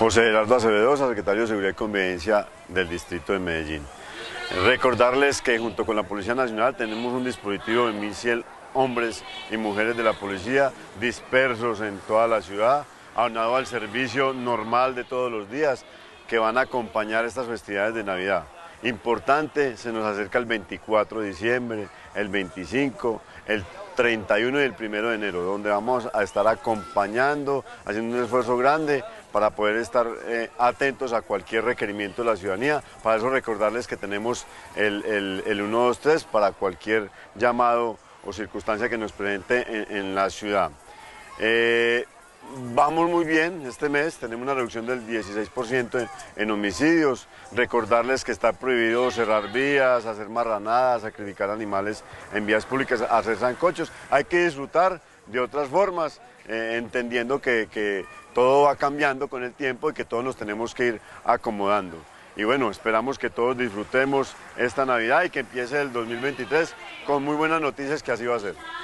José Gerardo Acevedo, secretario de Seguridad y Convivencia del Distrito de Medellín. Recordarles que junto con la Policía Nacional tenemos un dispositivo de 1.100 hombres y mujeres de la policía dispersos en toda la ciudad, aunado al servicio normal de todos los días que van a acompañar estas festividades de Navidad. Importante, se nos acerca el 24 de diciembre, el 25, el 31 y el 1 de enero, donde vamos a estar acompañando, haciendo un esfuerzo grande para poder estar atentos a cualquier requerimiento de la ciudadanía. Para eso recordarles que tenemos el 123 para cualquier llamado o circunstancia que nos presente en la ciudad. Vamos muy bien este mes, tenemos una reducción del 16% en homicidios. Recordarles que está prohibido cerrar vías, hacer marranadas, sacrificar animales en vías públicas, hacer sancochos. Hay que disfrutar de otras formas, entendiendo que todo va cambiando con el tiempo y que todos nos tenemos que ir acomodando. Y bueno, esperamos que todos disfrutemos esta Navidad y que empiece el 2023 con muy buenas noticias, que así va a ser.